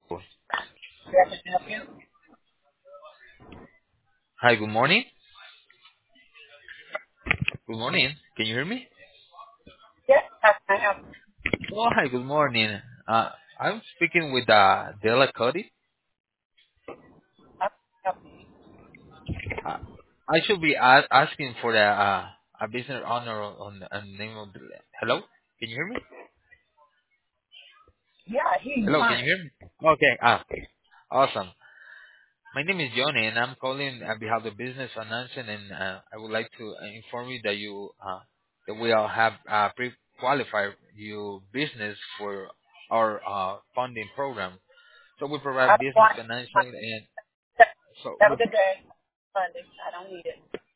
Yeah, I can help you. Hi, good morning. Good morning. Can you hear me? Yes, how can I help you? Oh, hi, good morning. Uh, I'm speaking with Della Cody. How can I help you? Uh, I should be asking for the a business owner on the name of the. Hello? Can you hear me? Yeah, I hear you Hello, can you fine. hear me? Okay. Awesome. My name is Johnny, and I'm calling on behalf of the business financing, and I would like to inform you that that we all have pre-qualified your business for our funding program. So we I provide don't business want financial and that. so Have we a good day. Monday. I don't need it.